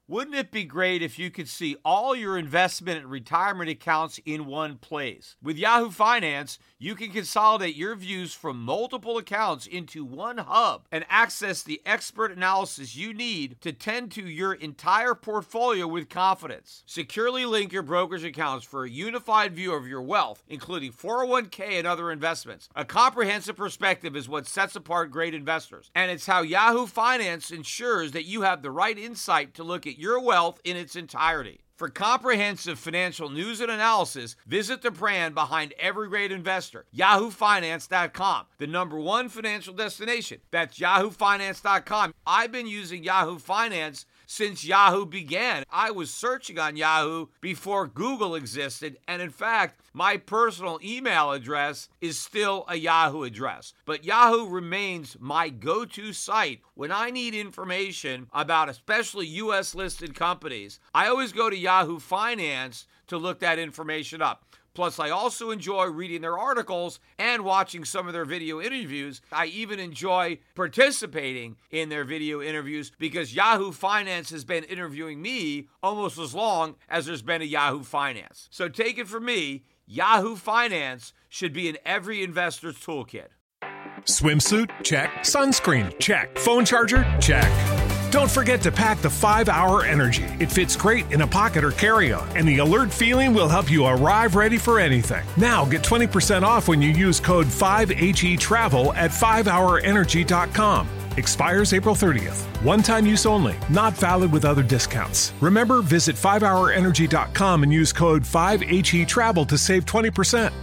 Wouldn't it be great if you could see all your investment and retirement accounts in one place? With Yahoo Finance, you can consolidate your views from multiple accounts into one hub and access the expert analysis you need to tend to your entire portfolio with confidence. Securely link your brokerage accounts for a unified view of your wealth, including 401k and other investments. A comprehensive perspective is what sets apart great investors, and it's how Yahoo Finance ensures that you have the right insight to look at your wealth in its entirety. For comprehensive financial news and analysis, visit the brand behind every great investor, yahoofinance.com, the #1 financial destination. That's yahoofinance.com. I've been using Yahoo Finance since Yahoo began. I was searching on Yahoo before Google existed, and in fact, my personal email address is still a Yahoo address. But Yahoo remains my go-to site when I need information about especially U.S.-listed companies. I always go to Yahoo Finance to look that information up. Plus, I also enjoy reading their articles and watching some of their video interviews. I even enjoy participating in their video interviews because Yahoo Finance has been interviewing me almost as long as there's been a Yahoo Finance. So take it from me, Yahoo Finance should be in every investor's toolkit. Swimsuit? Check. Sunscreen? Check. Phone charger? Check. Don't forget to pack the 5-Hour Energy. It fits great in a pocket or carry-on, and the alert feeling will help you arrive ready for anything. Now get 20% off when you use code 5HETRAVEL at 5hourenergy.com. Expires April 30th. One-time use only. Not valid with other discounts. Remember, visit 5hourenergy.com and use code 5HETRAVEL to save 20%.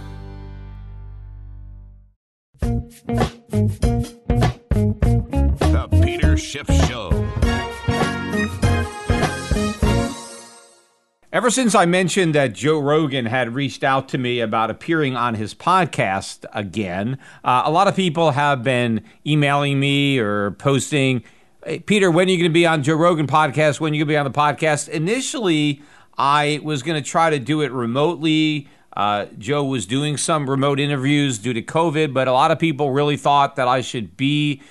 The Peter Schiff Show. Ever since I mentioned that Joe Rogan had reached out to me about appearing on his podcast again, a lot of people have been emailing me or posting, hey, Peter, when are you going to be on Joe Rogan podcast? When are you going to be on the podcast? Initially, I was going to try to do it remotely. Joe was doing some remote interviews due to COVID, but a lot of people really thought that I should be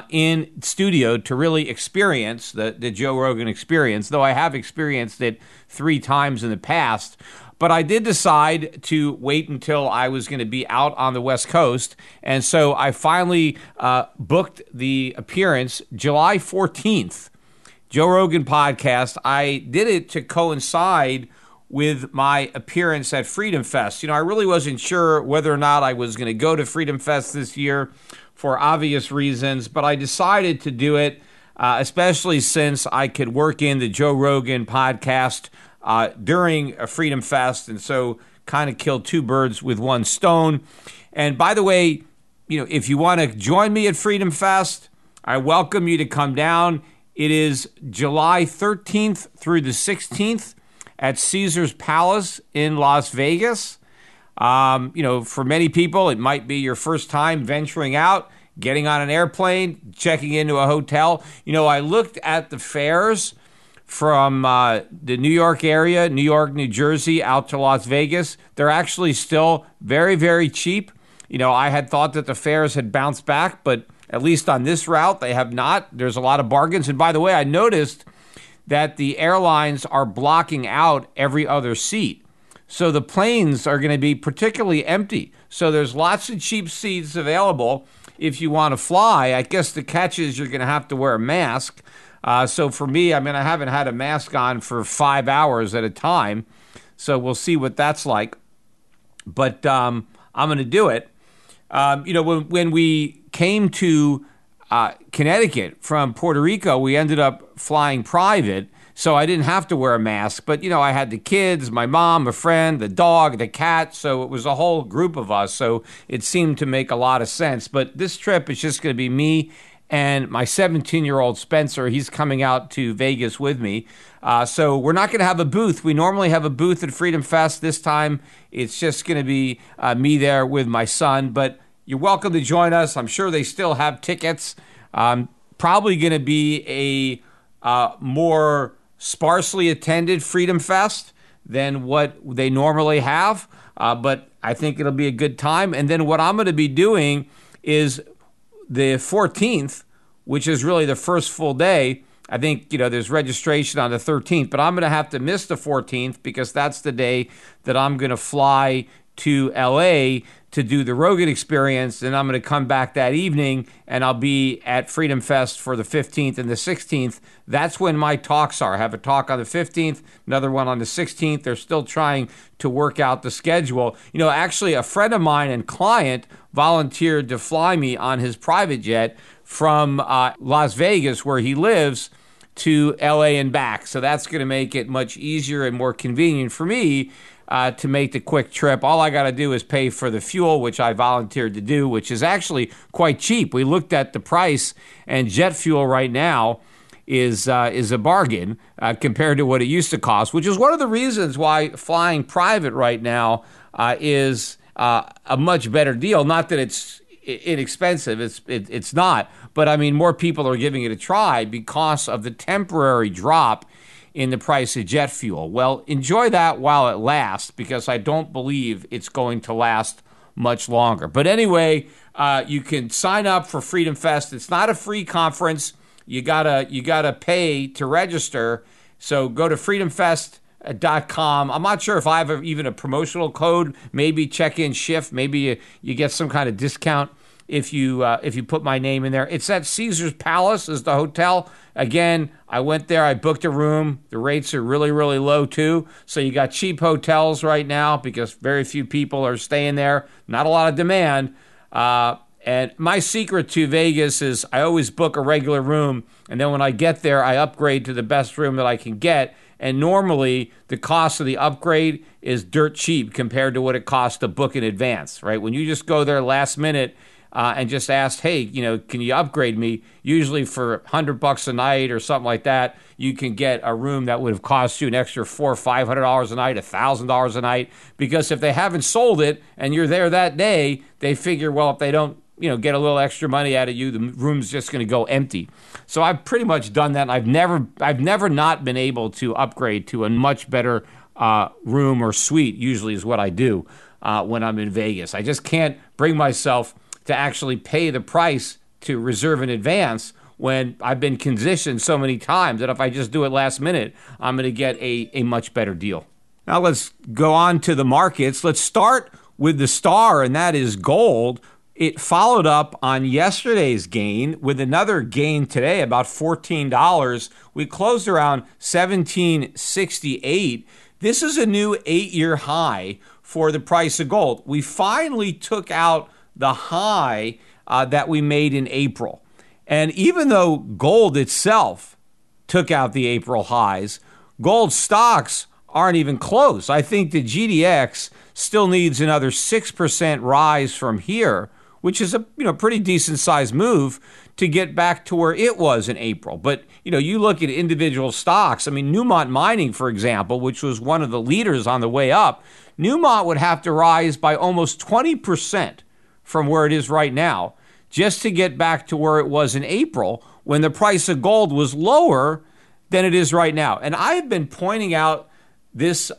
in studio to really experience the Joe Rogan experience, though I have experienced it 3 times in the past. But I did decide to wait until I was going to be out on the West Coast, and so I finally booked the appearance July 14th, Joe Rogan podcast. I did it to coincide with my appearance at Freedom Fest. You know, I really wasn't sure whether or not I was going to go to Freedom Fest this year for obvious reasons, but I decided to do it, especially since I could work in the Joe Rogan podcast during a Freedom Fest, and so kind of kill 2 birds with 1 stone. And by the way, you know, if you want to join me at Freedom Fest, I welcome you to come down. It is July 13th through the 16th. At Caesars Palace in Las Vegas. You know, for many people, it might be your first time venturing out, getting on an airplane, checking into a hotel. You know, I looked at the fares from the New York area, New York, New Jersey, out to Las Vegas. They're actually still very, very cheap. You know, I had thought that the fares had bounced back, but at least on this route, they have not. There's a lot of bargains. And by the way, I noticed that the airlines are blocking out every other seat. So the planes are going to be particularly empty. So there's lots of cheap seats available if you want to fly. I guess the catch is you're going to have to wear a mask. So for me, I mean, I haven't had a mask on for 5 hours at a time. So we'll see what that's like. But I'm going to do it. You know, when we came to Connecticut from Puerto Rico, we ended up flying private, so I didn't have to wear a mask. But, you know, I had the kids, my mom, a friend, the dog, the cat, so it was a whole group of us, so it seemed to make a lot of sense. But this trip is just going to be me and my 17-year-old Spencer. He's coming out to Vegas with me. So we're not going to have a booth. We normally have a booth at Freedom Fest. This time it's just going to be me there with my son, but you're welcome to join us. I'm sure they still have tickets. Probably going to be a more sparsely attended Freedom Fest than what they normally have, but I think it'll be a good time. And then what I'm going to be doing is the 14th, which is really the first full day, I think, there's registration on the 13th, but I'm going to have to miss the 14th because that's the day that I'm going to fly to LA to do the Rogan Experience, and I'm going to come back that evening, and I'll be at Freedom Fest for the 15th and the 16th. That's when my talks are. I have a talk on the 15th, another one on the 16th. They're still trying to work out the schedule. Actually, a friend of mine and client volunteered to fly me on his private jet from Las Vegas, where he lives, to LA and back. So that's going to make it much easier and more convenient for me to make the quick trip. All I got to do is pay for the fuel, which I volunteered to do, which is actually quite cheap. We looked at the price, and jet fuel right now is a bargain compared to what it used to cost, which is one of the reasons why flying private right now is a much better deal. Not that it's inexpensive, it's not, but I mean, more people are giving it a try because of the temporary drop in the price of jet fuel. Well, enjoy that while it lasts, because I don't believe it's going to last much longer. But anyway, you can sign up for Freedom Fest. It's not a free conference. You gotta pay to register. So go to freedomfest.com. I'm not sure if I have even a promotional code. Maybe check in Shift. Maybe you get some kind of discount if you put my name in there. It's at Caesar's Palace is the hotel. Again, I went there. I booked a room. The rates are really, really low too. So you got cheap hotels right now because very few people are staying there. Not a lot of demand. And my secret to Vegas is I always book a regular room, and then when I get there, I upgrade to the best room that I can get. And normally, the cost of the upgrade is dirt cheap compared to what it costs to book in advance, right? When you just go there last minute and just ask, hey, can you upgrade me? Usually for $100 a night or something like that, you can get a room that would have cost you an extra $400 or $500 a night, $1,000 a night. Because if they haven't sold it and you're there that day, they figure, well, if they don't get a little extra money out of you, the room's just going to go empty. So I've pretty much done that. And I've never not been able to upgrade to a much better room or suite. Usually is what I do when I'm in Vegas. I just can't bring myself to actually pay the price to reserve in advance when I've been conditioned so many times that if I just do it last minute, I'm going to get a much better deal. Now let's go on to the markets. Let's start with the star, and that is gold. It followed up on yesterday's gain with another gain today, about $14. We closed around $17.68. This is a new 8-year high for the price of gold. We finally took out the high that we made in April. And even though gold itself took out the April highs, gold stocks aren't even close. I think the GDX still needs another 6% rise from here, which is a pretty decent sized move to get back to where it was in April. But you look at individual stocks. I mean, Newmont Mining, for example, which was one of the leaders on the way up, Newmont would have to rise by almost 20% from where it is right now just to get back to where it was in April when the price of gold was lower than it is right now. And I've been pointing out this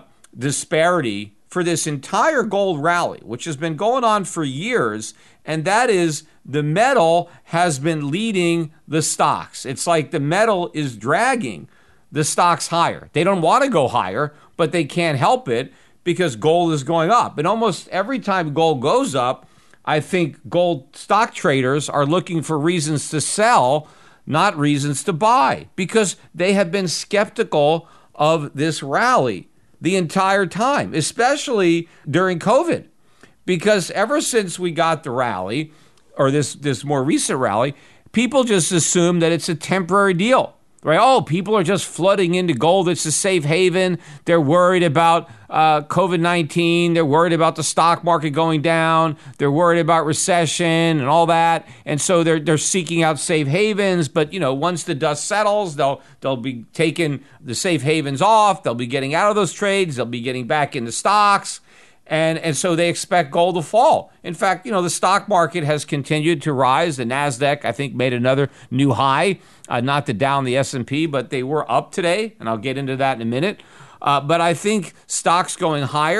disparity for this entire gold rally, which has been going on for years, and that is the metal has been leading the stocks. It's like the metal is dragging the stocks higher. They don't want to go higher, but they can't help it because gold is going up. And almost every time gold goes up, I think gold stock traders are looking for reasons to sell, not reasons to buy, because they have been skeptical of this rally the entire time, especially during COVID. Because ever since we got the rally, or this more recent rally, people just assume that it's a temporary deal. Right? Oh, people are just flooding into gold. It's a safe haven. They're worried about COVID-19. They're worried about the stock market going down. They're worried about recession and all that. And so they're seeking out safe havens. But, once the dust settles, they'll be taking the safe havens off. They'll be getting out of those trades. They'll be getting back into stocks. And so they expect gold to fall. In fact, the stock market has continued to rise. The NASDAQ, I think, made another new high, not the Dow and the S&P, but they were up today, and I'll get into that in a minute. But I think stocks going higher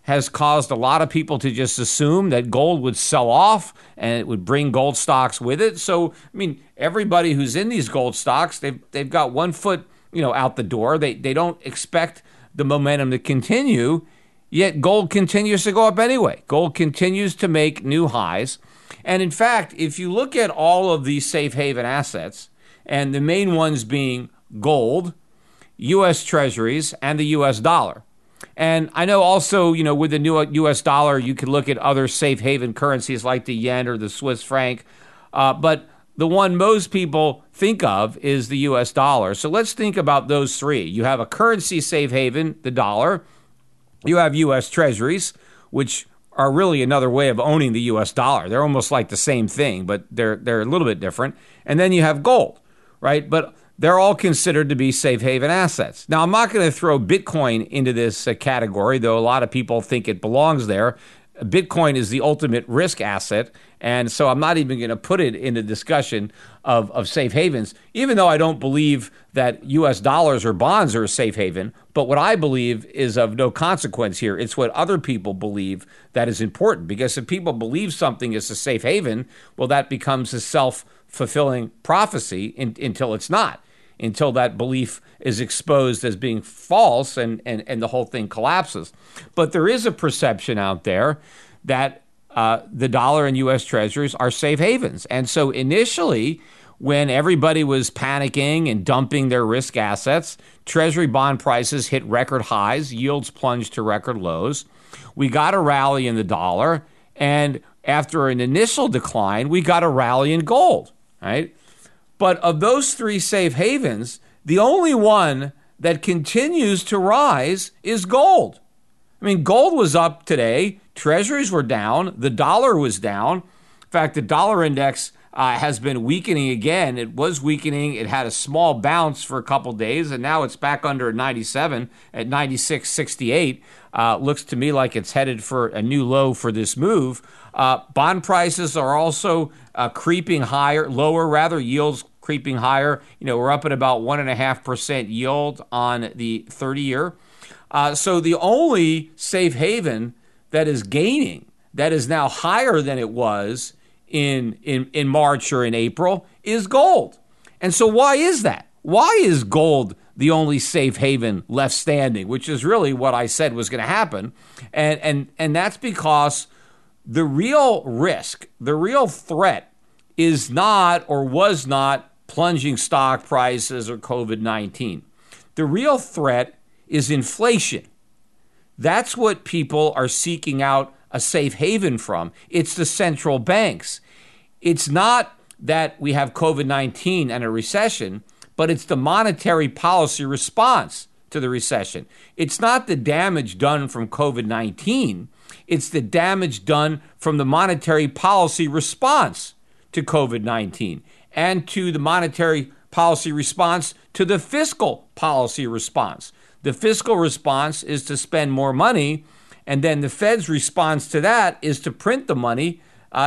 has caused a lot of people to just assume that gold would sell off and it would bring gold stocks with it. So, I mean, everybody who's in these gold stocks, they've got one foot, out the door. They don't expect the momentum to continue, yet gold continues to go up anyway. Gold continues to make new highs. And in fact, if you look at all of these safe haven assets, and the main ones being gold, U.S. Treasuries, and the U.S. dollar. And I know also, with the new U.S. dollar, you can look at other safe haven currencies like the yen or the Swiss franc. But the one most people think of is the U.S. dollar. So let's think about those three. You have a currency safe haven, the dollar. You have U.S. Treasuries, which are really another way of owning the U.S. dollar. They're almost like the same thing, but they're a little bit different. And then you have gold, right? But they're all considered to be safe haven assets. Now, I'm not going to throw Bitcoin into this category, though a lot of people think it belongs there. Bitcoin is the ultimate risk asset, and so I'm not even going to put it in the discussion of safe havens, even though I don't believe that U.S. dollars or bonds are a safe haven. But what I believe is of no consequence here. It's what other people believe that is important, because if people believe something is a safe haven, well, that becomes a self-fulfilling prophecy until it's not, until that belief is exposed as being false and the whole thing collapses. But there is a perception out there that the dollar and U.S. Treasuries are safe havens. And so initially, when everybody was panicking and dumping their risk assets, Treasury bond prices hit record highs, yields plunged to record lows. We got a rally in the dollar, and after an initial decline, we got a rally in gold, right? But of those three safe havens, the only one that continues to rise is gold. I mean, gold was up today. Treasuries were down. The dollar was down. In fact, the dollar index has been weakening again. It was weakening. It had a small bounce for a couple days, and now it's back under 97 at 96.68. Looks to me like it's headed for a new low for this move. Bond prices are also creeping higher, yields creeping higher. We're up at about 1.5% yield on the 30-year. So the only safe haven that is gaining, that is now higher than it was in March or in April, is gold. And so why is that? Why is gold the only safe haven left standing, which is really what I said was going to happen? And that's because the real risk, the real threat is not or was not plunging stock prices or COVID-19. The real threat is inflation. That's what people are seeking out a safe haven from. It's the central banks. It's not that we have COVID-19 and a recession, but it's the monetary policy response to the recession. It's not the damage done from COVID-19. It's the damage done from the monetary policy response to COVID-19 and to the monetary policy response to the fiscal policy response. The fiscal response is to spend more money, and then the Fed's response to that is to print the money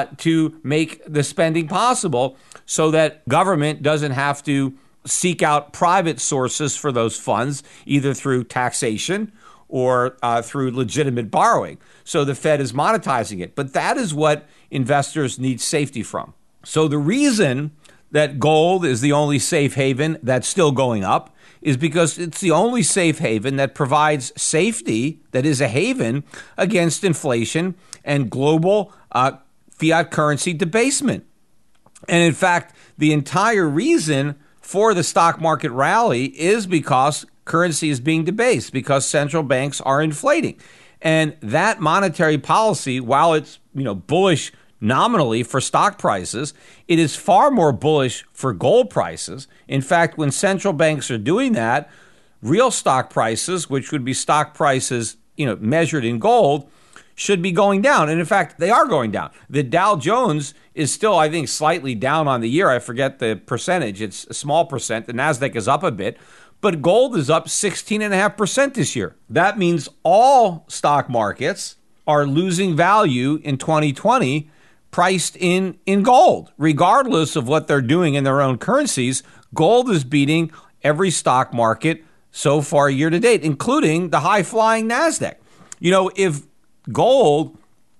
to make the spending possible so that government doesn't have to seek out private sources for those funds, either through taxation or through legitimate borrowing. So the Fed is monetizing it. But that is what investors need safety from. So the reason that gold is the only safe haven that's still going up is because it's the only safe haven that provides safety, that is a haven against inflation and global fiat currency debasement. And in fact, the entire reason for the stock market rally is because currency is being debased, because central banks are inflating. And that monetary policy, while it's bullish nominally for stock prices, it is far more bullish for gold prices. In fact, when central banks are doing that, real stock prices, which would be stock prices, measured in gold, should be going down. And in fact, they are going down. The Dow Jones is still, I think, slightly down on the year. I forget the percentage. It's a small percent. The Nasdaq is up a bit, but gold is up 16.5% this year. That means all stock markets are losing value in 2020 priced in gold. Regardless of what they're doing in their own currencies, gold is beating every stock market so far year to date, including the high-flying Nasdaq. If gold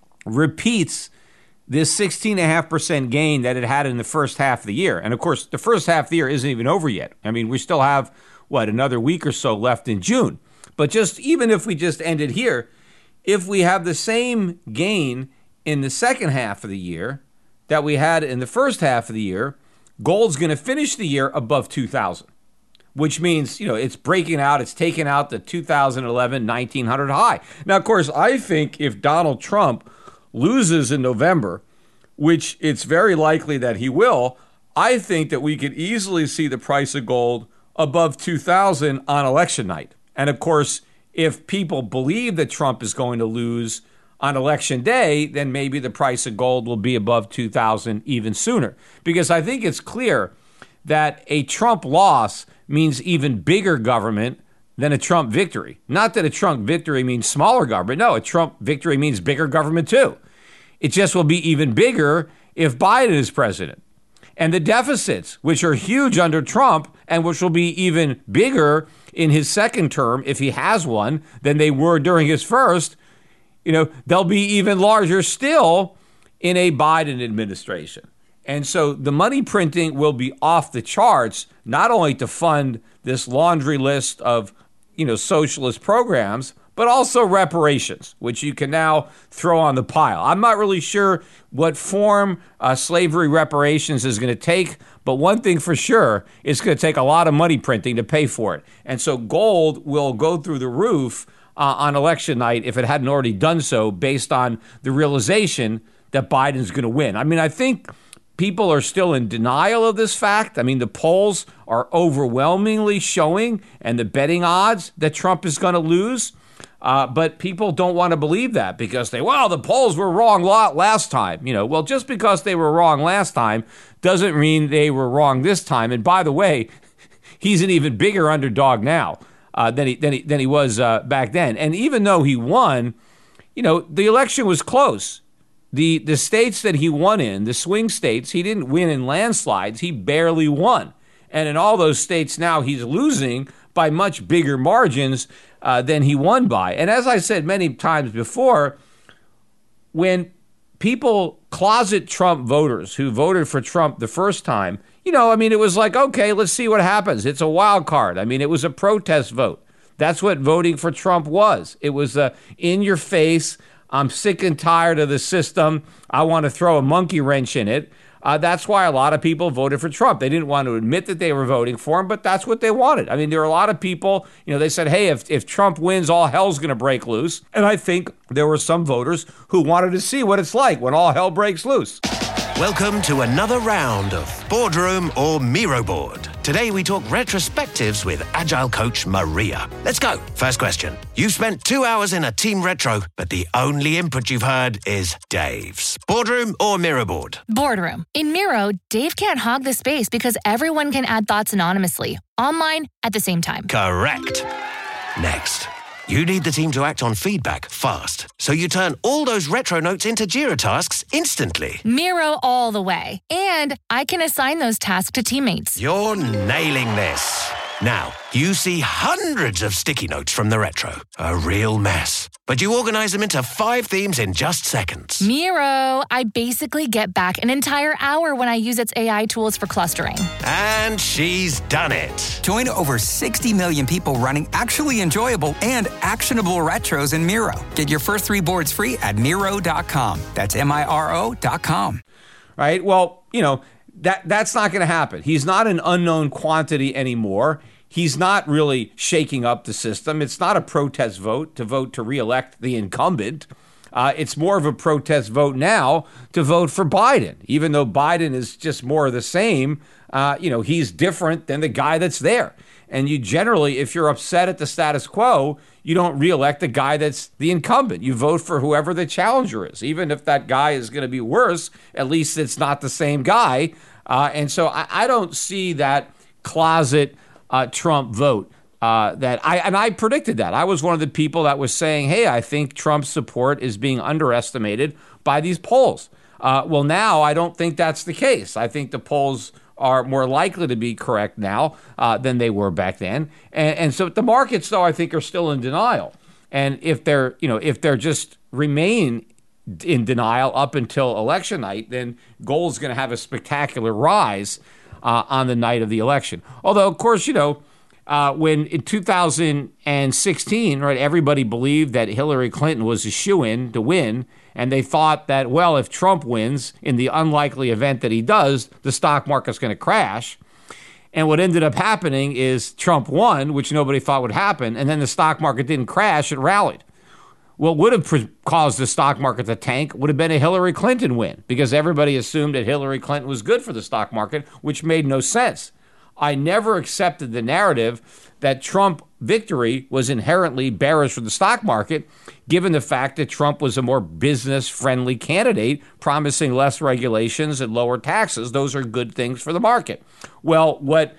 repeats this 16.5% gain that it had in the first half of the year. And of course, the first half of the year isn't even over yet. I mean, we still have, another week or so left in June. But just even if we just ended here, if we have the same gain in the second half of the year that we had in the first half of the year, gold's going to finish the year above 2,000, which means, it's breaking out, it's taking out the 2011 1900 high. Now, of course, I think if Donald Trump loses in November, which it's very likely that he will, I think that we could easily see the price of gold above 2,000 on election night. And of course, if people believe that Trump is going to lose on election day, then maybe the price of gold will be above 2,000 even sooner. Because I think it's clear that a Trump loss means even bigger government than a Trump victory. Not that a Trump victory means smaller government. No, a Trump victory means bigger government too. It just will be even bigger if Biden is president. And the deficits, which are huge under Trump and which will be even bigger in his second term, if he has one, than they were during his first, they'll be even larger still in a Biden administration. And so the money printing will be off the charts, not only to fund this laundry list of, socialist programs, but also reparations, which you can now throw on the pile. I'm not really sure what form slavery reparations is going to take, but one thing for sure, it's going to take a lot of money printing to pay for it. And so gold will go through the roof on election night if it hadn't already done so, based on the realization that Biden's going to win. I mean, I think people are still in denial of this fact. I mean, the polls are overwhelmingly showing, and the betting odds, that Trump is going to lose. But people don't want to believe that because the polls were wrong last time. Well, just because they were wrong last time doesn't mean they were wrong this time. And by the way, he's an even bigger underdog now than he was back then. And even though he won, the election was close. The states that he won in, the swing states, he didn't win in landslides. He barely won. And in all those states now, he's losing by much bigger margins than he won by. And as I said many times before, when people closet Trump voters who voted for Trump the first time, it was like, okay, let's see what happens. It's a wild card. It was a protest vote. That's what voting for Trump was. It was in your face. I'm sick and tired of the system. I want to throw a monkey wrench in it. That's why a lot of people voted for Trump. They didn't want to admit that they were voting for him, but that's what they wanted. There are a lot of people, they said, hey, if Trump wins, all hell's going to break loose. And I think there were some voters who wanted to see what it's like when all hell breaks loose. Welcome to another round of Boardroom or Miro Board. Today we talk retrospectives with Agile coach Maria. Let's go. First question. You've spent 2 hours in a team retro, but the only input you've heard is Dave's. Boardroom or Miro Board? Boardroom. In Miro, Dave can't hog the space because everyone can add thoughts anonymously, online, at the same time. Correct. Next. You need the team to act on feedback fast, so you turn all those retro notes into Jira tasks instantly. Miro all the way. And I can assign those tasks to teammates. You're nailing this. Now, you see hundreds of sticky notes from the retro. A real mess. But you organize them into 5 themes in just seconds. Miro, I basically get back an entire hour when I use its AI tools for clustering. And she's done it. Join over 60 million people running actually enjoyable and actionable retros in Miro. Get your first 3 boards free at Miro.com. That's Miro.com. Right? Well, that's not going to happen. He's not an unknown quantity anymore. He's not really shaking up the system. It's not a protest vote to reelect the incumbent. It's more of a protest vote now to vote for Biden, even though Biden is just more of the same. He's different than the guy that's there. And you generally, if you're upset at the status quo, you don't reelect the guy that's the incumbent. You vote for whoever the challenger is. Even if that guy is going to be worse, at least it's not the same guy. And so I don't see that closet Trump vote. I predicted that. I was one of the people that was saying, hey, I think Trump's support is being underestimated by these polls. Well, now I don't think that's the case. I think the polls are more likely to be correct now than they were back then. And so the markets, though, I think are still in denial. And if they're just remain in denial up until election night, then gold's going to have a spectacular rise on the night of the election. Although, of course, when in 2016, right, everybody believed that Hillary Clinton was a shoo-in to win, and they thought that, well, if Trump wins, in the unlikely event that he does, the stock market's going to crash. And what ended up happening is Trump won, which nobody thought would happen, and then the stock market didn't crash, it rallied. What would have caused the stock market to tank would have been a Hillary Clinton win, because everybody assumed that Hillary Clinton was good for the stock market, which made no sense. I never accepted the narrative that Trump victory was inherently bearish for the stock market, given the fact that Trump was a more business-friendly candidate, promising less regulations and lower taxes. Those are good things for the market. Well, what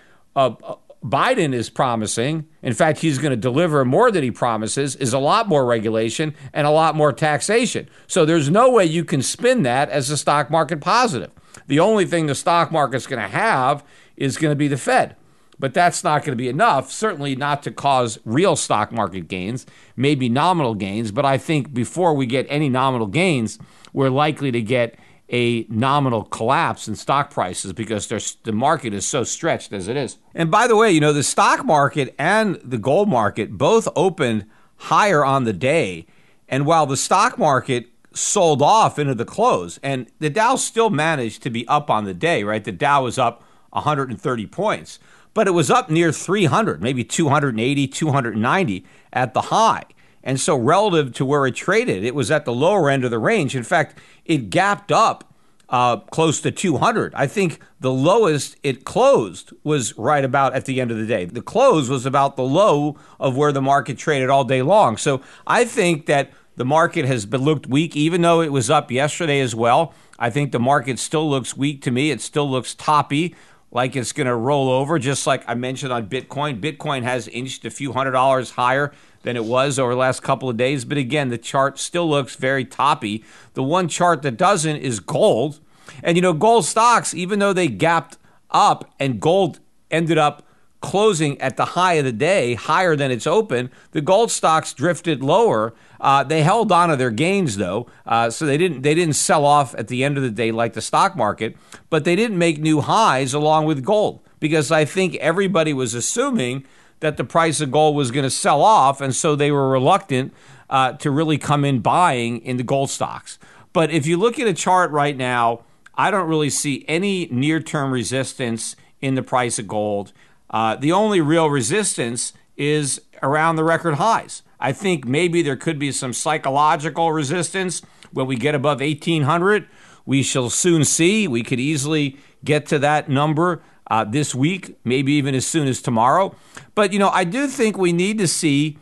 Biden is promising, in fact, he's going to deliver more than he promises, is a lot more regulation and a lot more taxation. So there's no way you can spin that as a stock market positive. The only thing the stock market's going to have is going to be the Fed. But that's not going to be enough, certainly not to cause real stock market gains, maybe nominal gains. But I think before we get any nominal gains, we're likely to get a nominal collapse in stock prices because the market is so stretched as it is. And by the way, the stock market and the gold market both opened higher on the day. And while the stock market sold off into the close, and the Dow still managed to be up on the day, right? The Dow was up 130 points, but it was up near 300, maybe 280, 290 at the high. And so relative to where it traded, it was at the lower end of the range. In fact, it gapped up close to 200. I think the lowest it closed was right about at the end of the day. The close was about the low of where the market traded all day long. So I think that the market has looked weak, even though it was up yesterday as well. I think the market still looks weak to me. It still looks toppy, like it's going to roll over, just like I mentioned on Bitcoin. Bitcoin has inched a few $100 higher than it was over the last couple of days. But again, the chart still looks very toppy. The one chart that doesn't is gold. And, gold stocks, even though they gapped up and gold ended up closing at the high of the day, higher than its open, the gold stocks drifted lower. They held on to their gains, though, so they didn't sell off at the end of the day like the stock market, but they didn't make new highs along with gold, because I think everybody was assuming that the price of gold was going to sell off, and so they were reluctant to really come in buying in the gold stocks. But if you look at a chart right now, I don't really see any near-term resistance in the price of gold. The only real resistance is around the record highs. I think maybe there could be some psychological resistance when we get above 1,800. We shall soon see. We could easily get to that number this week, maybe even as soon as tomorrow. But, I do think we need to see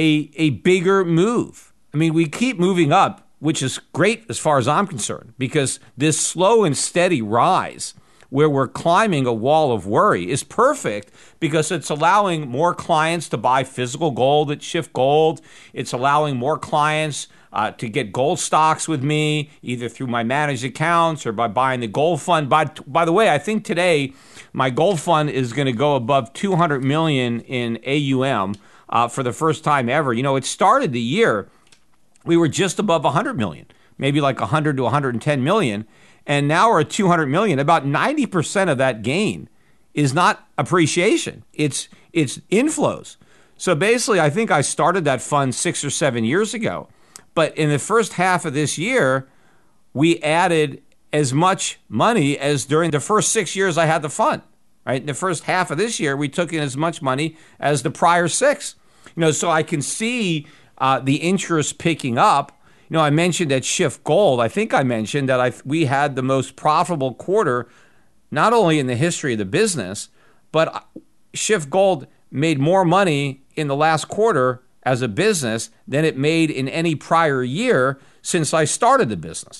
a bigger move. I mean, we keep moving up, which is great as far as I'm concerned, because this slow and steady rise where we're climbing a wall of worry is perfect, because it's allowing more clients to buy physical gold at Shift Gold. It's allowing more clients to get gold stocks with me, either through my managed accounts or by buying the gold fund. By the way, I think today my gold fund is going to go above 200 million in AUM for the first time ever. It started the year, we were just above 100 million, maybe like 100 to 110 million. And now we're at 200 million. About 90% of that gain is not appreciation. It's inflows. So basically, I think I started that fund 6 or 7 years ago. But in the first half of this year, we added as much money as during the first 6 years I had the fund. Right? In the first half of this year, we took in as much money as the prior 6. So I can see the interest picking up. I mentioned at Shift Gold, I think I mentioned that we had the most profitable quarter, not only in the history of the business, but Shift Gold made more money in the last quarter as a business than it made in any prior year since I started the business.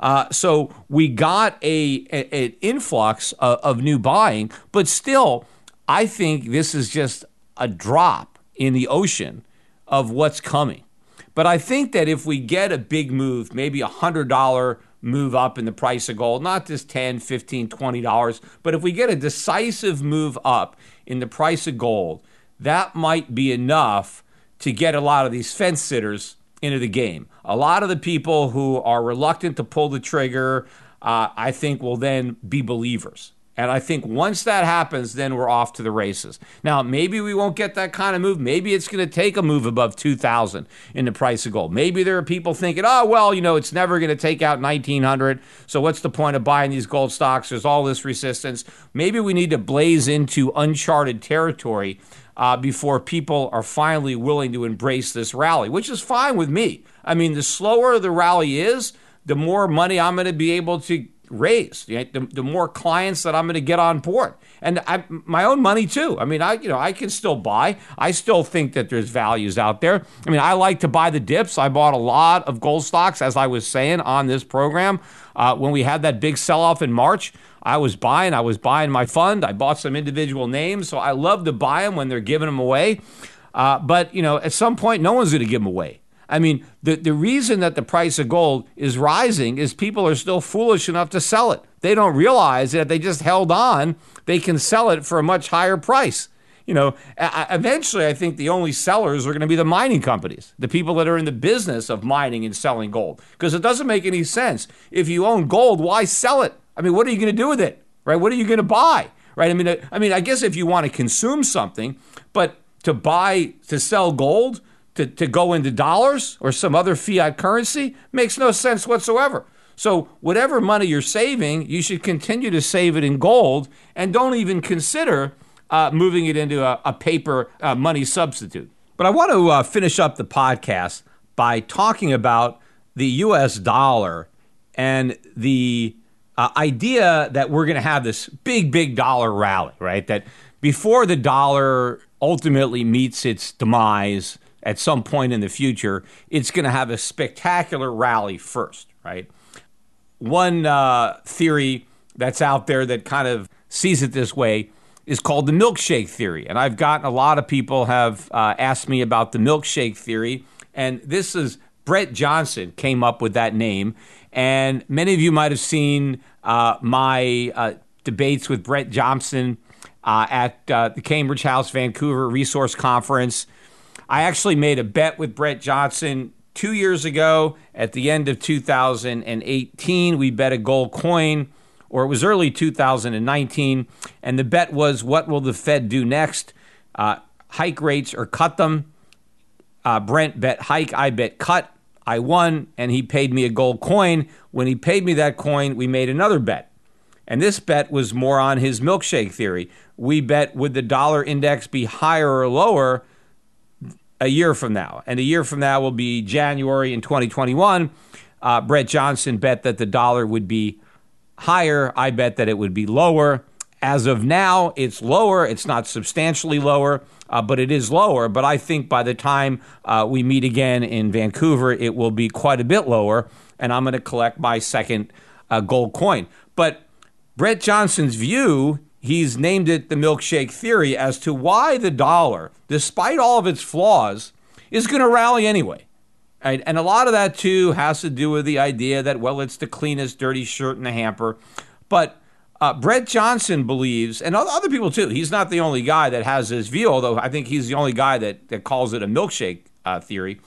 So we got an influx of new buying, but still, I think this is just a drop in the ocean of what's coming. But I think that if we get a big move, maybe $100 move up in the price of gold, not just $10, $15, $20, but if we get a decisive move up in the price of gold, that might be enough to get a lot of these fence sitters into the game. A lot of the people who are reluctant to pull the trigger, I think, will then be believers. And I think once that happens, then we're off to the races. Now, maybe we won't get that kind of move. Maybe it's going to take a move above 2,000 in the price of gold. Maybe there are people thinking, oh, well, it's never going to take out 1,900. So what's the point of buying these gold stocks? There's all this resistance. Maybe we need to blaze into uncharted territory before people are finally willing to embrace this rally, which is fine with me. I mean, the slower the rally is, the more money I'm going to be able to raise, the more clients that I'm going to get on board, and my own money too. I mean, I can still buy. I still think that there's values out there. I mean, I like to buy the dips. I bought a lot of gold stocks, as I was saying on this program. When we had that big sell-off in March, I was buying my fund. I bought some individual names, so I love to buy them when they're giving them away. But at some point, no one's going to give them away. I mean, the reason that the price of gold is rising is people are still foolish enough to sell it. They don't realize that if they just held on, they can sell it for a much higher price. Eventually, I think the only sellers are going to be the mining companies, the people that are in the business of mining and selling gold, because it doesn't make any sense. If you own gold, why sell it? I mean, what are you going to do with it, right? What are you going to buy, right? I mean, I guess if you want to consume something, but to sell gold, to go into dollars or some other fiat currency makes no sense whatsoever. So whatever money you're saving, you should continue to save it in gold and don't even consider moving it into a paper money substitute. But I want to finish up the podcast by talking about the U.S. dollar and the idea that we're going to have this big dollar rally, right? That before the dollar ultimately meets its demise at some point in the future, it's going to have a spectacular rally first, right? One theory that's out there that kind of sees it this way is called the milkshake theory. And I've gotten a lot of people have asked me about the milkshake theory. And this is Brett Johnson came up with that name. And many of you might have seen my debates with Brett Johnson at the Cambridge House Vancouver Resource Conference. I actually made a bet with Brett Johnson 2 years ago at the end of 2018. We bet a gold coin, or it was early 2019, and the bet was, what will the Fed do next? Hike rates or cut them? Brent bet hike, I bet cut. I won, and he paid me a gold coin. When he paid me that coin, we made another bet. And this bet was more on his milkshake theory. We bet, would the dollar index be higher or lower a year from now? And a year from now will be January in 2021. Brett Johnson bet that the dollar would be higher. I bet that it would be lower. As of now, it's lower. It's not substantially lower, but it is lower. But I think by the time we meet again in Vancouver, it will be quite a bit lower, and I'm going to collect my second gold coin. But Brett Johnson's view, he's named it the milkshake theory, as to why the dollar, despite all of its flaws, is going to rally anyway. Right? And a lot of that, too, has to do with the idea that, well, it's the cleanest dirty shirt in the hamper. But Brett Johnson believes, and other people, too, he's not the only guy that has this view, although I think he's the only guy that calls it a milkshake theory.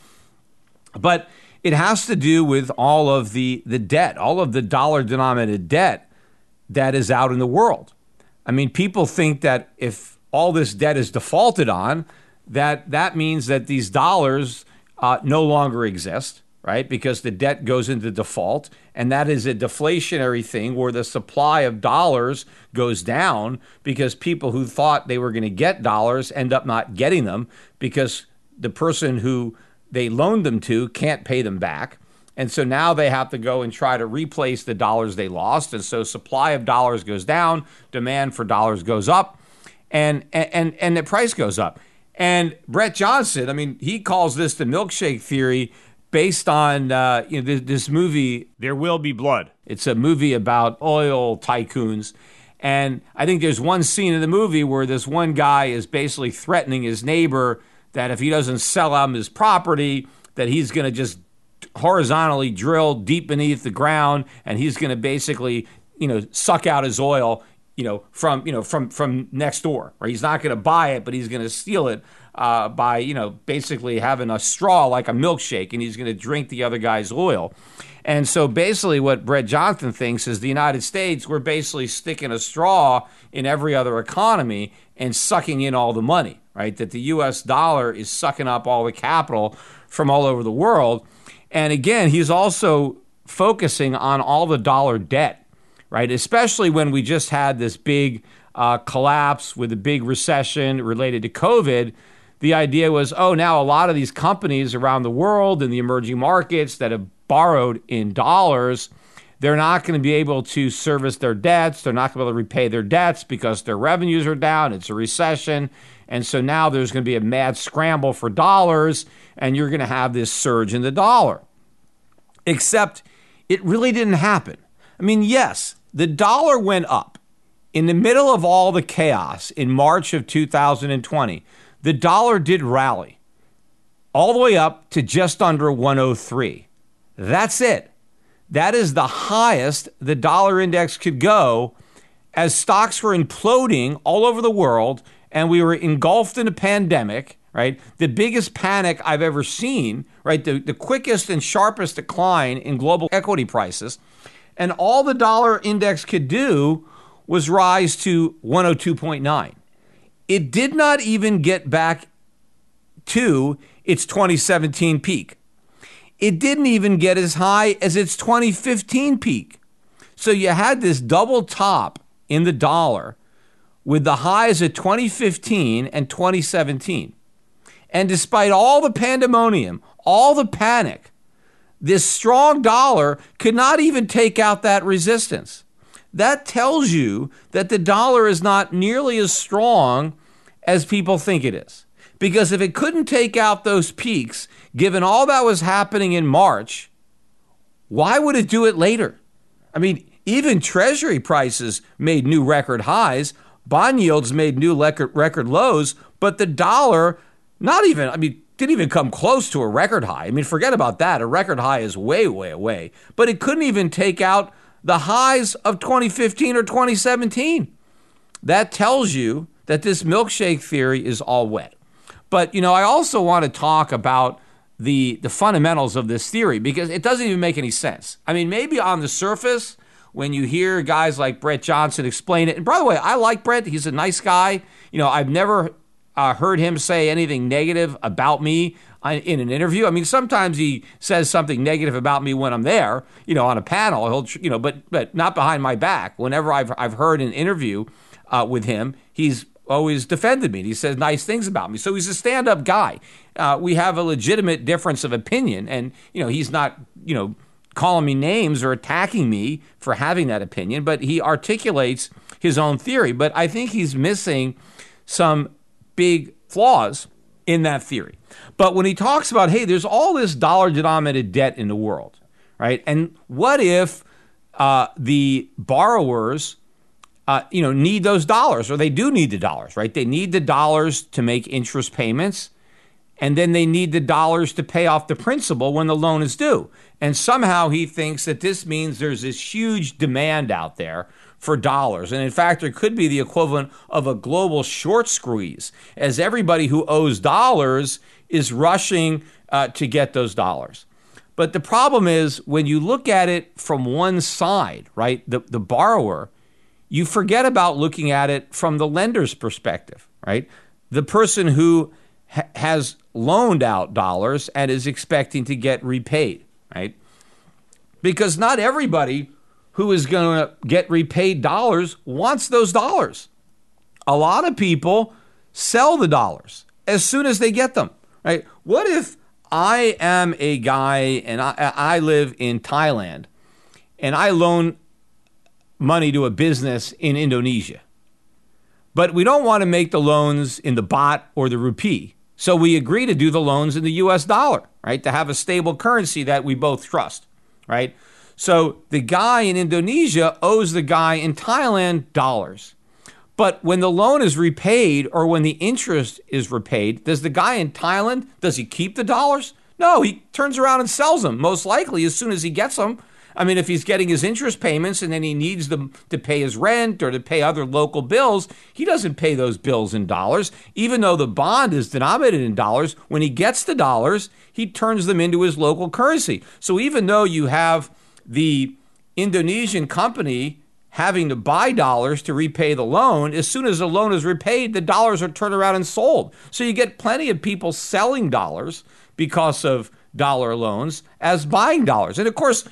But it has to do with all of the debt, all of the dollar-denominated debt that is out in the world. I mean, people think that if all this debt is defaulted on, that means that these dollars no longer exist, right? Because the debt goes into default, and that is a deflationary thing where the supply of dollars goes down because people who thought they were going to get dollars end up not getting them because the person who they loaned them to can't pay them back. And so now they have to go and try to replace the dollars they lost. And so supply of dollars goes down, demand for dollars goes up, and the price goes up. And Brett Johnson, I mean, he calls this the milkshake theory based on this movie, There Will Be Blood. It's a movie about oil tycoons. And I think there's one scene in the movie where this one guy is basically threatening his neighbor that if he doesn't sell him his property, that he's going to just horizontally drill deep beneath the ground, and he's going to basically, suck out his oil, from next door. Or he's not going to buy it, but he's going to steal it by, basically having a straw like a milkshake, and he's going to drink the other guy's oil. And so basically what Brett Johnson thinks is the United States, we're basically sticking a straw in every other economy and sucking in all the money, right? That the U.S. dollar is sucking up all the capital from all over the world. And again, he's also focusing on all the dollar debt, right? Especially when we just had this big collapse with a big recession related to COVID. The idea was, now a lot of these companies around the world in the emerging markets that have borrowed in dollars, they're not going to be able to service their debts. They're not going to be able to repay their debts because their revenues are down. It's a recession. And so now there's going to be a mad scramble for dollars, and you're going to have this surge in the dollar. Except it really didn't happen. I mean, yes, the dollar went up. In the middle of all the chaos in March of 2020, the dollar did rally all the way up to just under 103. That's it. That is the highest the dollar index could go as stocks were imploding all over the world and we were engulfed in a pandemic, right? The biggest panic I've ever seen, right? The quickest and sharpest decline in global equity prices. And all the dollar index could do was rise to 102.9. It did not even get back to its 2017 peak. It didn't even get as high as its 2015 peak. So you had this double top in the dollar with the highs of 2015 and 2017. And despite all the pandemonium, all the panic, this strong dollar could not even take out that resistance. That tells you that the dollar is not nearly as strong as people think it is. Because if it couldn't take out those peaks, given all that was happening in March, why would it do it later? I mean, even Treasury prices made new record highs, bond yields made new record lows, but the dollar, didn't even come close to a record high. I mean, forget about that. A record high is way, way away. But it couldn't even take out the highs of 2015 or 2017. That tells you that this milkshake theory is all wet. But, I also want to talk about the fundamentals of this theory because it doesn't even make any sense. I mean, maybe on the surface, when you hear guys like Brett Johnson explain it, and by the way, I like Brett. He's a nice guy. I've never heard him say anything negative about me in an interview. I mean, sometimes he says something negative about me when I'm there, on a panel. He'll, but not behind my back. Whenever I've heard an interview with him, he's always defended me. He says nice things about me. So he's a stand-up guy. We have a legitimate difference of opinion, and he's not calling me names or attacking me for having that opinion, but he articulates his own theory. But I think he's missing some big flaws in that theory. But when he talks about, hey, there's all this dollar-denominated debt in the world, right? And what if the borrowers need those dollars, or they do need the dollars, right? They need the dollars to make interest payments, and then they need the dollars to pay off the principal when the loan is due. And somehow he thinks that this means there's this huge demand out there for dollars. And in fact, there could be the equivalent of a global short squeeze, as everybody who owes dollars is rushing to get those dollars. But the problem is when you look at it from one side, right, the borrower, you forget about looking at it from the lender's perspective, right? The person who has loaned out dollars and is expecting to get repaid, right? Because not everybody who is going to get repaid dollars wants those dollars. A lot of people sell the dollars as soon as they get them, right? What if I am a guy and I live in Thailand and I loan money to a business in Indonesia, but we don't want to make the loans in the baht or the rupee. So we agree to do the loans in the US dollar, right? To have a stable currency that we both trust, right? So the guy in Indonesia owes the guy in Thailand dollars. But when the loan is repaid or when the interest is repaid, does the guy in Thailand, does he keep the dollars? No, he turns around and sells them, most likely as soon as he gets them. I mean, if he's getting his interest payments and then he needs them to pay his rent or to pay other local bills, he doesn't pay those bills in dollars. Even though the bond is denominated in dollars, when he gets the dollars, he turns them into his local currency. So even though you have the Indonesian company having to buy dollars to repay the loan, as soon as the loan is repaid, the dollars are turned around and sold. So you get plenty of people selling dollars because of dollar loans as buying dollars. And of course,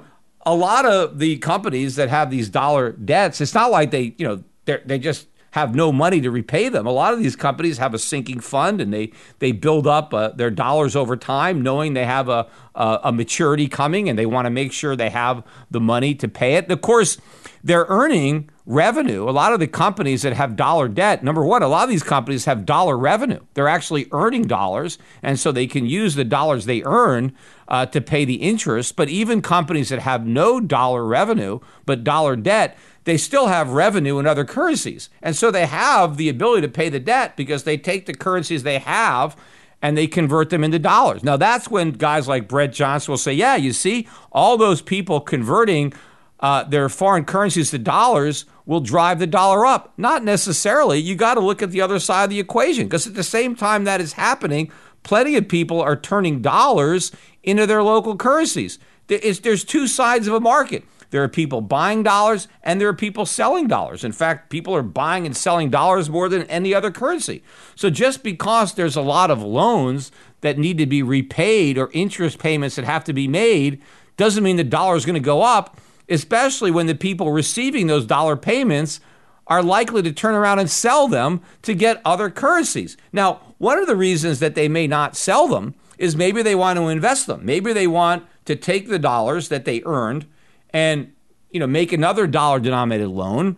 a lot of the companies that have these dollar debts, it's not like they just have no money to repay them. A lot of these companies have a sinking fund, and they build up their dollars over time, knowing they have a maturity coming, and they want to make sure they have the money to pay it. And of course, they're earning revenue. A lot of the companies that have dollar debt, number one, a lot of these companies have dollar revenue. They're actually earning dollars, and so they can use the dollars they earn to pay the interest. But even companies that have no dollar revenue but dollar debt, they still have revenue in other currencies. And so they have the ability to pay the debt because they take the currencies they have and they convert them into dollars. Now, that's when guys like Brett Johnson will say, yeah, you see, all those people converting their foreign currencies to dollars will drive the dollar up. Not necessarily. You got to look at the other side of the equation, because at the same time that is happening, plenty of people are turning dollars into their local currencies. There's two sides of a market. There are people buying dollars and there are people selling dollars. In fact, people are buying and selling dollars more than any other currency. So just because there's a lot of loans that need to be repaid or interest payments that have to be made doesn't mean the dollar is going to go up, especially when the people receiving those dollar payments are likely to turn around and sell them to get other currencies. Now, one of the reasons that they may not sell them is maybe they want to invest them. Maybe they want to take the dollars that they earned and make another dollar-denominated loan,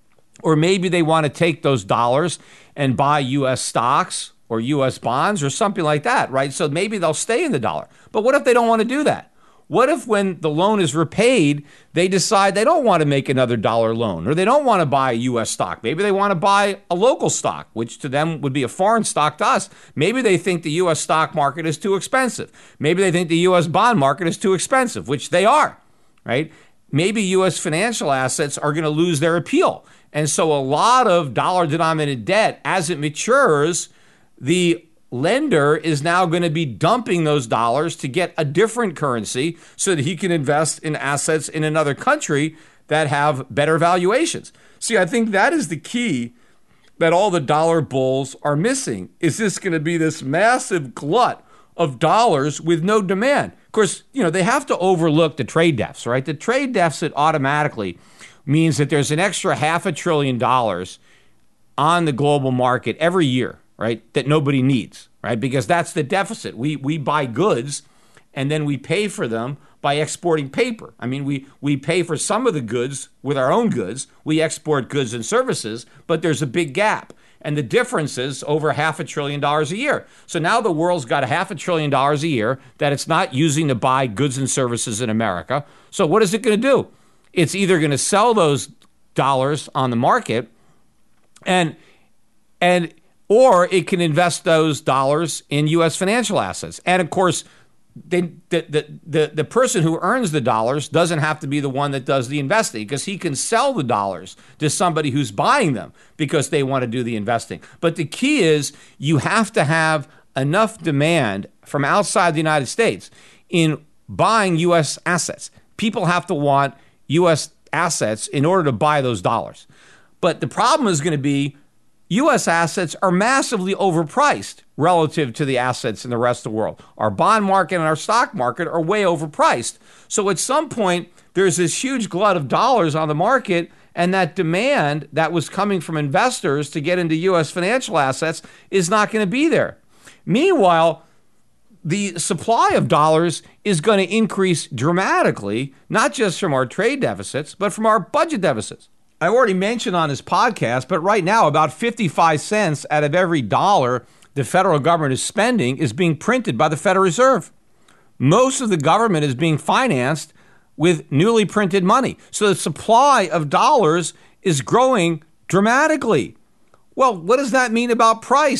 or maybe they want to take those dollars and buy U.S. stocks or U.S. bonds or something like that, right? So maybe they'll stay in the dollar. But what if they don't want to do that? What if when the loan is repaid, they decide they don't want to make another dollar loan, or they don't want to buy a U.S. stock? Maybe they want to buy a local stock, which to them would be a foreign stock to us. Maybe they think the U.S. stock market is too expensive. Maybe they think the U.S. bond market is too expensive, which they are. Right? Maybe U.S. financial assets are going to lose their appeal. And so a lot of dollar-denominated debt, as it matures, the lender is now going to be dumping those dollars to get a different currency so that he can invest in assets in another country that have better valuations. See, I think that is the key that all the dollar bulls are missing. Is this going to be this massive glut of dollars with no demand? Of course, they have to overlook the trade deficit, right? The trade deficit automatically means that there's an extra $500 billion on the global market every year, right, that nobody needs, right? Because that's the deficit. We buy goods and then we pay for them by exporting paper. I mean, we pay for some of the goods with our own goods. We export goods and services, but there's a big gap. And the difference is over $500 billion a year. So now the world's got $500 billion a year that it's not using to buy goods and services in America. So what is it going to do? It's either going to sell those dollars on the market or it can invest those dollars in U.S. financial assets. And of course, the person who earns the dollars doesn't have to be the one that does the investing, because he can sell the dollars to somebody who's buying them because they want to do the investing. But the key is you have to have enough demand from outside the United States in buying U.S. assets. People have to want U.S. assets in order to buy those dollars. But the problem is going to be U.S. assets are massively overpriced relative to the assets in the rest of the world. Our bond market and our stock market are way overpriced. So at some point, there's this huge glut of dollars on the market, and that demand that was coming from investors to get into U.S. financial assets is not going to be there. Meanwhile, the supply of dollars is going to increase dramatically, not just from our trade deficits, but from our budget deficits. I already mentioned on this podcast, but right now about 55 cents out of every dollar the federal government is spending is being printed by the Federal Reserve. Most of the government is being financed with newly printed money. So the supply of dollars is growing dramatically. Well, what does that mean about price?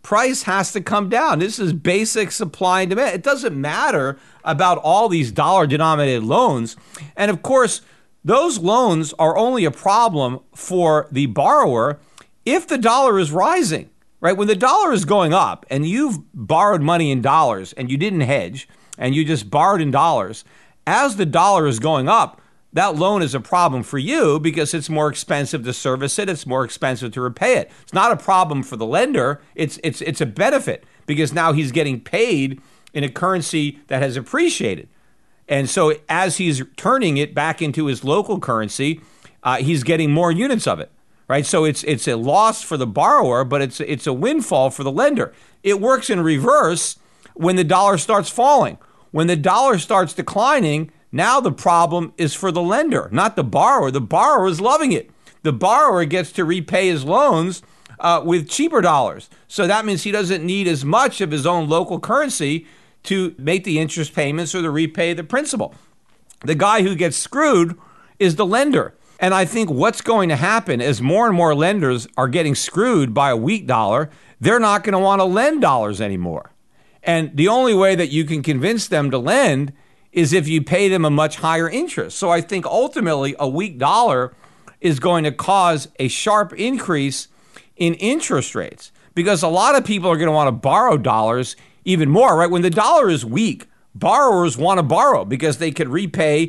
price has to come down. This is basic supply and demand. It doesn't matter about all these dollar-denominated loans. And of course, those loans are only a problem for the borrower if the dollar is rising, right? When the dollar is going up and you've borrowed money in dollars and you didn't hedge and you just borrowed in dollars, as the dollar is going up, that loan is a problem for you because it's more expensive to service it. It's more expensive to repay it. It's not a problem for the lender. It's a benefit because now he's getting paid in a currency that has appreciated. And so as he's turning it back into his local currency, he's getting more units of it, right? So it's a loss for the borrower, but it's a windfall for the lender. It works in reverse when the dollar starts falling. When the dollar starts declining, now the problem is for the lender, not the borrower. The borrower is loving it. The borrower gets to repay his loans with cheaper dollars. So that means he doesn't need as much of his own local currency to make the interest payments or to repay the principal. The guy who gets screwed is the lender. And I think what's going to happen as more and more lenders are getting screwed by a weak dollar, they're not going to want to lend dollars anymore. And the only way that you can convince them to lend is if you pay them a much higher interest. So I think ultimately a weak dollar is going to cause a sharp increase in interest rates because a lot of people are going to want to borrow dollars even more, right? When the dollar is weak, borrowers want to borrow because they could repay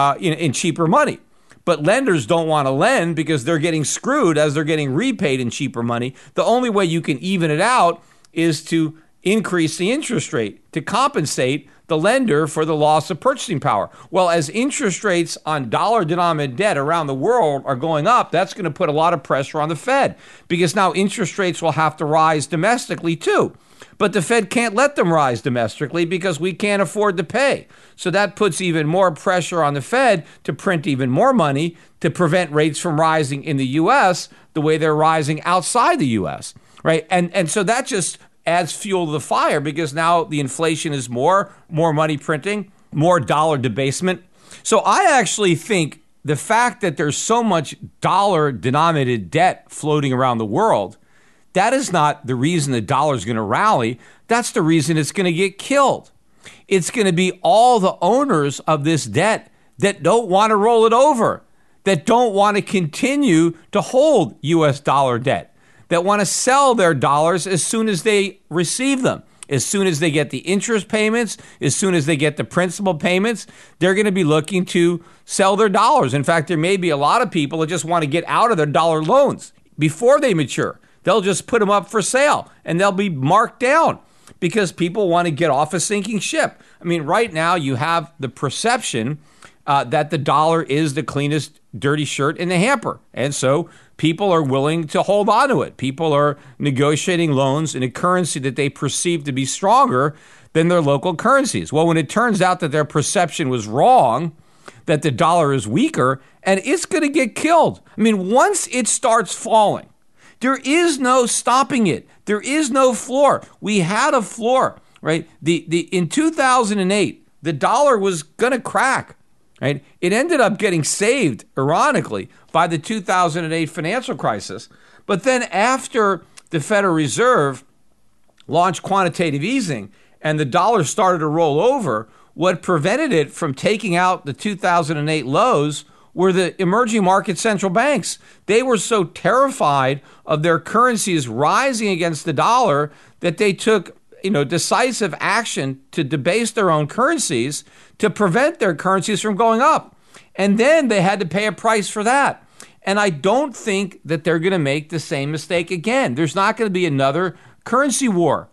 in cheaper money. But lenders don't want to lend because they're getting screwed as they're getting repaid in cheaper money. The only way you can even it out is to increase the interest rate to compensate the lender for the loss of purchasing power. Well, as interest rates on dollar-denominated debt around the world are going up, that's going to put a lot of pressure on the Fed because now interest rates will have to rise domestically too. But the Fed can't let them rise domestically because we can't afford to pay. So that puts even more pressure on the Fed to print even more money to prevent rates from rising in the U.S. the way they're rising outside the U.S., right? And so that just adds fuel to the fire because now the inflation is more money printing, more dollar debasement. So I actually think the fact that there's so much dollar-denominated debt floating around the world, that is not the reason the dollar is going to rally. That's the reason it's going to get killed. It's going to be all the owners of this debt that don't want to roll it over, that don't want to continue to hold U.S. dollar debt, that want to sell their dollars as soon as they receive them. As soon as they get the interest payments, as soon as they get the principal payments, they're going to be looking to sell their dollars. In fact, there may be a lot of people that just want to get out of their dollar loans before they mature. They'll just put them up for sale and they'll be marked down because people want to get off a sinking ship. I mean, right now you have the perception that the dollar is the cleanest dirty shirt in the hamper. And so people are willing to hold on to it. People are negotiating loans in a currency that they perceive to be stronger than their local currencies. Well, when it turns out that their perception was wrong, that the dollar is weaker, and it's going to get killed. I mean, once it starts falling, there is no stopping it. There is no floor. We had a floor, right? In 2008, the dollar was going to crack, right? It ended up getting saved, ironically, by the 2008 financial crisis. But then after the Federal Reserve launched quantitative easing and the dollar started to roll over, what prevented it from taking out the 2008 lows were the emerging market central banks. They were so terrified of their currencies rising against the dollar that they took decisive action to debase their own currencies to prevent their currencies from going up. And then they had to pay a price for that. And I don't think that they're going to make the same mistake again. There's not going to be another currency war.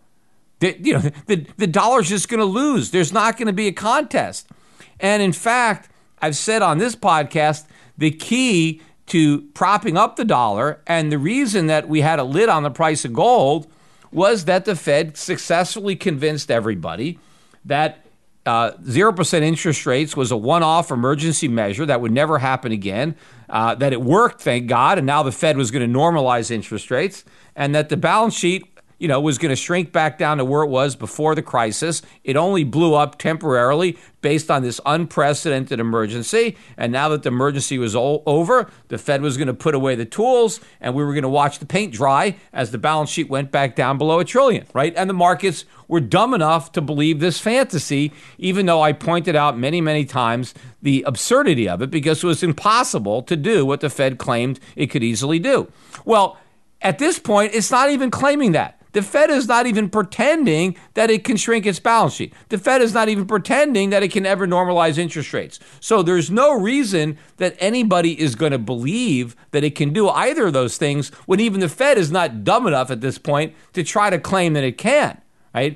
The dollar's just going to lose. There's not going to be a contest. And in fact, I've said on this podcast, the key to propping up the dollar and the reason that we had a lid on the price of gold was that the Fed successfully convinced everybody that 0% interest rates was a one-off emergency measure that would never happen again, that it worked, thank God, and now the Fed was going to normalize interest rates, and that the balance sheet was going to shrink back down to where it was before the crisis. It only blew up temporarily based on this unprecedented emergency. And now that the emergency was over, the Fed was going to put away the tools and we were going to watch the paint dry as the balance sheet went back down below $1 trillion, right? And the markets were dumb enough to believe this fantasy, even though I pointed out many, many times the absurdity of it because it was impossible to do what the Fed claimed it could easily do. Well, at this point, it's not even claiming that. The Fed is not even pretending that it can shrink its balance sheet. The Fed is not even pretending that it can ever normalize interest rates. So there's no reason that anybody is going to believe that it can do either of those things when even the Fed is not dumb enough at this point to try to claim that it can, right?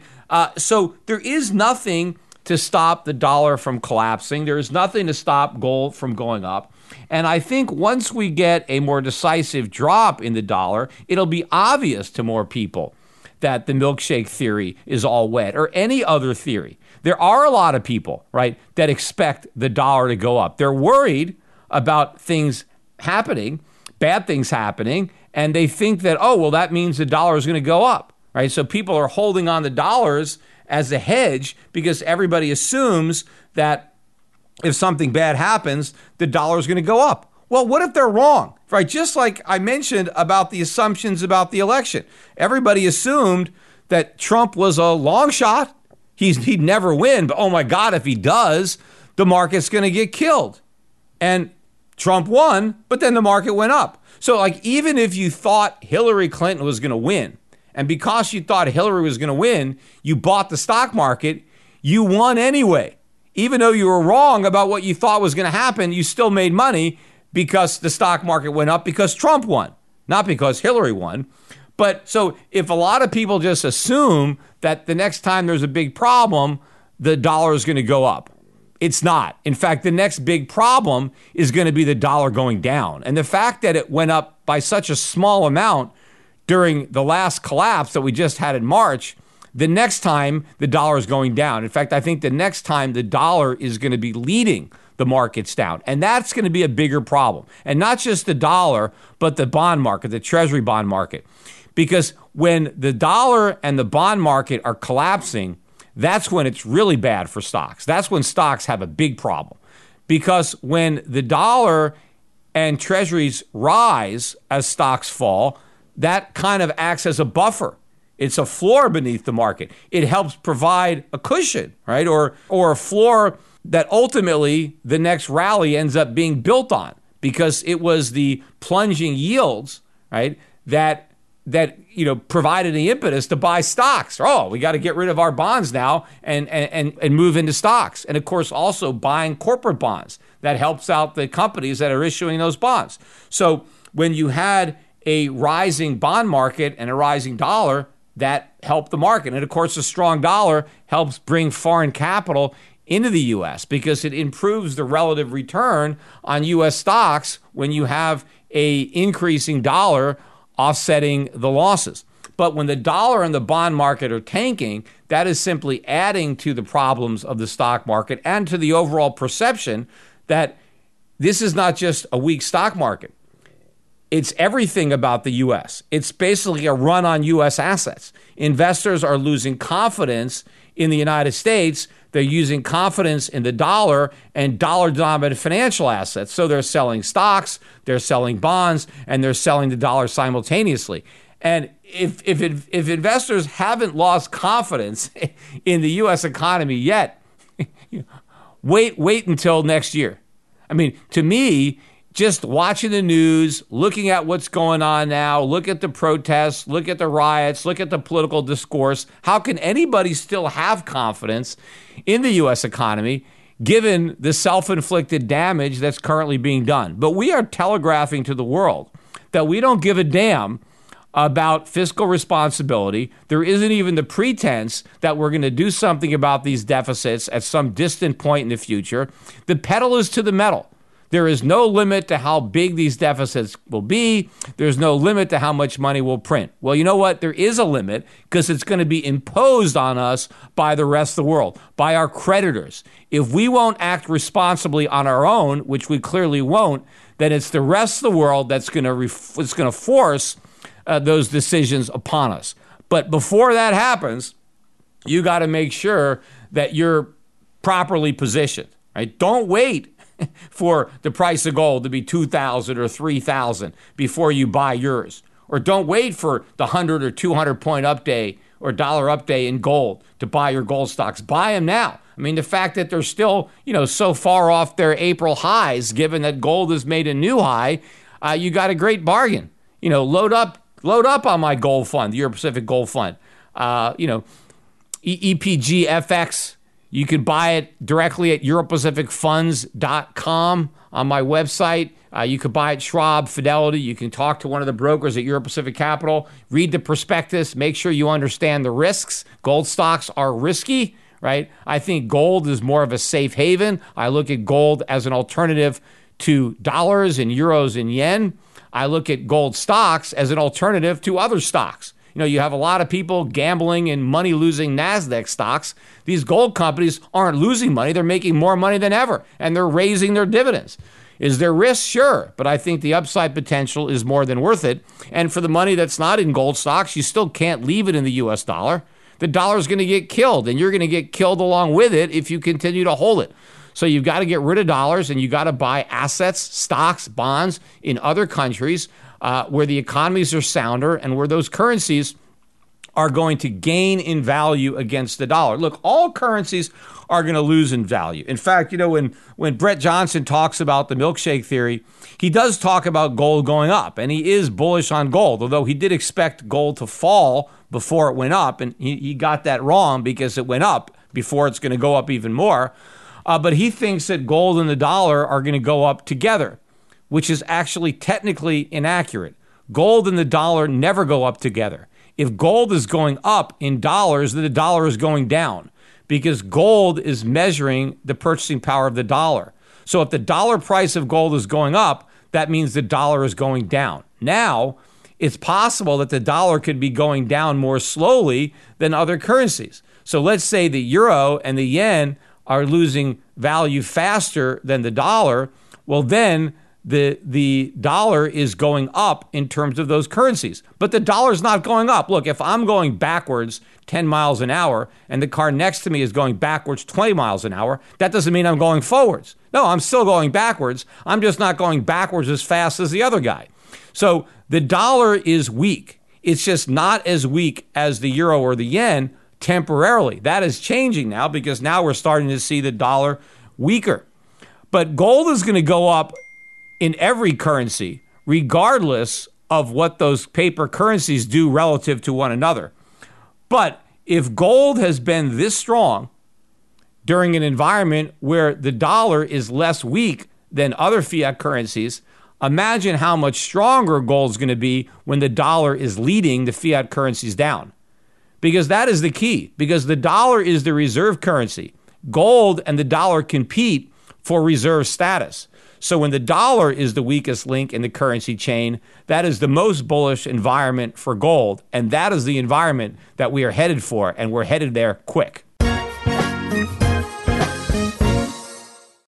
So there is nothing to stop the dollar from collapsing. There is nothing to stop gold from going up. And I think once we get a more decisive drop in the dollar, it'll be obvious to more people that the milkshake theory is all wet or any other theory. There are a lot of people, right, that expect the dollar to go up. They're worried about things happening, bad things happening, and they think that, oh, well, that means the dollar is going to go up, right? So people are holding on the dollars as a hedge because everybody assumes that if something bad happens, the dollar is going to go up. Well, what if they're wrong, right? Just like I mentioned about the assumptions about the election. Everybody assumed that Trump was a long shot. He'd never win, but oh my God, if he does, the market's going to get killed. And Trump won, but then the market went up. So like even if you thought Hillary Clinton was going to win, and because you thought Hillary was going to win, you bought the stock market, you won anyway. Even though you were wrong about what you thought was going to happen, you still made money because the stock market went up because Trump won, not because Hillary won. But so if a lot of people just assume that the next time there's a big problem, the dollar is going to go up, it's not. In fact, the next big problem is going to be the dollar going down. And the fact that it went up by such a small amount during the last collapse that we just had in March, the next time the dollar is going down. In fact, I think the next time the dollar is going to be leading the markets down. And that's going to be a bigger problem. And not just the dollar, but the bond market, the treasury bond market. Because when the dollar and the bond market are collapsing, that's when it's really bad for stocks. That's when stocks have a big problem. Because when the dollar and treasuries rise as stocks fall, that kind of acts as a buffer. It's a floor beneath the market. It helps provide a cushion, right? Or a floor that ultimately the next rally ends up being built on because it was the plunging yields, right, that provided the impetus to buy stocks. Oh, we got to get rid of our bonds now and move into stocks. And of course, also buying corporate bonds. That helps out the companies that are issuing those bonds. So when you had a rising bond market and a rising dollar, that helped the market. And of course, a strong dollar helps bring foreign capital into the U.S. because it improves the relative return on U.S. stocks when you have a increasing dollar offsetting the losses. But when the dollar and the bond market are tanking, that is simply adding to the problems of the stock market and to the overall perception that this is not just a weak stock market. It's everything about the U.S. It's basically a run on U.S. assets. Investors are losing confidence in the United States. They're using confidence in the dollar and dollar-denominated financial assets. So they're selling stocks, they're selling bonds, and they're selling the dollar simultaneously. And if investors haven't lost confidence in the U.S. economy yet, wait until next year. I mean, to me, just watching the news, looking at what's going on now, look at the protests, look at the riots, look at the political discourse. How can anybody still have confidence in the U.S. economy given the self-inflicted damage that's currently being done? But we are telegraphing to the world that we don't give a damn about fiscal responsibility. There isn't even the pretense that we're going to do something about these deficits at some distant point in the future. The pedal is to the metal. There is no limit to how big these deficits will be. There's no limit to how much money we'll print. Well, you know what? There is a limit because it's going to be imposed on us by the rest of the world, by our creditors. If we won't act responsibly on our own, which we clearly won't, then it's the rest of the world that's going to force those decisions upon us. But before that happens, you got to make sure that you're properly positioned, right? Don't wait for the price of gold to be 2,000 or 3,000 before you buy yours. Or don't wait for the 100 or 200 point up day or dollar up day in gold to buy your gold stocks. Buy them now. I mean, the fact that they're still, so far off their April highs, given that gold has made a new high, you got a great bargain. Load up on my gold fund, the Euro Pacific Gold Fund. EPGFX. You can buy it directly at EuroPacificFunds.com on my website. You could buy it Schwab, Fidelity. You can talk to one of the brokers at Euro Pacific Capital. Read the prospectus. Make sure you understand the risks. Gold stocks are risky, right? I think gold is more of a safe haven. I look at gold as an alternative to dollars and euros and yen. I look at gold stocks as an alternative to other stocks. You have a lot of people gambling in money-losing NASDAQ stocks. These gold companies aren't losing money. They're making more money than ever, and they're raising their dividends. Is there risk? Sure, but I think the upside potential is more than worth it. And for the money that's not in gold stocks, you still can't leave it in the U.S. dollar. The dollar is going to get killed, and you're going to get killed along with it if you continue to hold it. So you've got to get rid of dollars, and you got to buy assets, stocks, bonds in other countries where the economies are sounder and where those currencies are going to gain in value against the dollar. Look, all currencies are going to lose in value. In fact, when Brett Johnson talks about the milkshake theory, he does talk about gold going up, and he is bullish on gold, although he did expect gold to fall before it went up, and he got that wrong because it went up before it's going to go up even more. But he thinks that gold and the dollar are going to go up together, which is actually technically inaccurate. Gold and the dollar never go up together. If gold is going up in dollars, then the dollar is going down because gold is measuring the purchasing power of the dollar. So if the dollar price of gold is going up, that means the dollar is going down. Now, it's possible that the dollar could be going down more slowly than other currencies. So let's say the euro and the yen are losing value faster than the dollar. Well, then the dollar is going up in terms of those currencies. But the dollar's not going up. Look, if I'm going backwards 10 miles an hour and the car next to me is going backwards 20 miles an hour, that doesn't mean I'm going forwards. No, I'm still going backwards. I'm just not going backwards as fast as the other guy. So the dollar is weak. It's just not as weak as the euro or the yen temporarily. That is changing now because now we're starting to see the dollar weaker. But gold is going to go up in every currency, regardless of what those paper currencies do relative to one another. But if gold has been this strong during an environment where the dollar is less weak than other fiat currencies, imagine how much stronger gold is going to be when the dollar is leading the fiat currencies down. Because that is the key, because the dollar is the reserve currency. Gold and the dollar compete for reserve status. So when the dollar is the weakest link in the currency chain, that is the most bullish environment for gold. And that is the environment that we are headed for, and we're headed there quick.